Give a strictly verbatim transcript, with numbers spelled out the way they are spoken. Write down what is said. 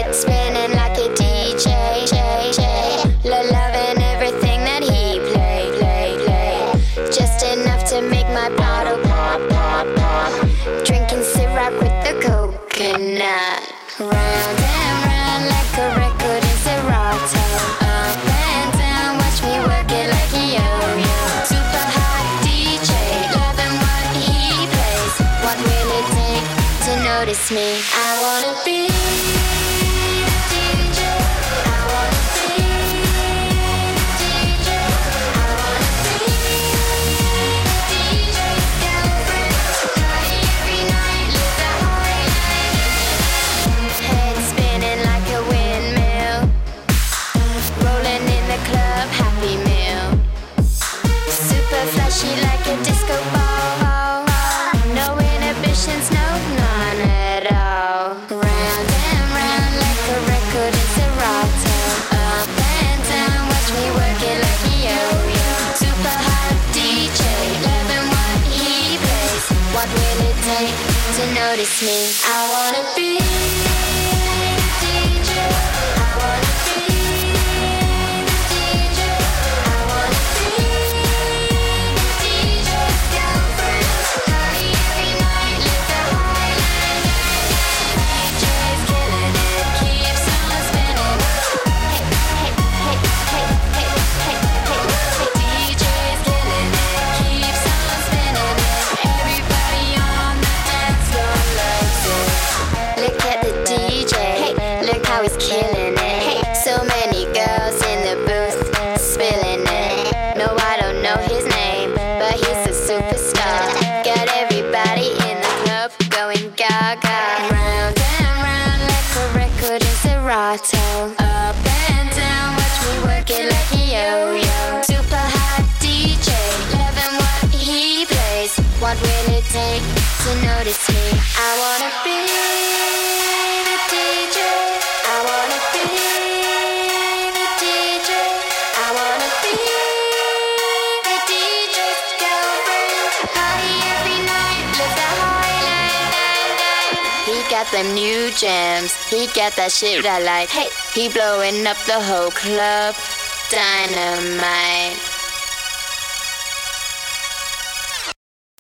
spinning like a D J. Loving everything that he play, play, play. Just enough to make my bottle pop, pop, pop. Drinking syrup with the coconut. Round and round like a record in Serato. Up and down, watch me work it like a yo-yo. Super hot D J, loving what he plays. What will it take to notice me? I wanna be the D J. I wanna be the D J. I wanna be the D J. Girlfriend, party every night, live the high life. Head spinning like a windmill, rolling in the club, happy meal. Super flashy like a disco ball. No inhibitions, no, none at all. Round and round like a record in Serato. Up and down, watch me work it like a yo-yo. Super hot D J, loving what he plays. What will it take to notice me? I wanna be the D J. I wanna be the D J. I wanna be the D J. Girlfriend, party every night, live the high life. D J's killing it, keeps on spinning. Hey, hey, hey, hey, hey, hey, hey. D J's killing it, keeps on spinning it. Everybody on the dance floor loves it. Look at the D J, hey, look how he's killing it. Hey, so many girls in the booth spilling it. No, I don't know his name, but he's a superstar. Got everybody in the club going gaga. Round and round like a record in Serato. Up and down, watch me work it like a yo-yo. Super hot D J, loving what he plays. What will it take to notice me? I wanna be the D J. I wanna be the D J. I wanna be the D J's girlfriend. Party every night, live the high life. He got them new jams. He got that shit I like. Hey, he blowing up the whole club. Dynamite.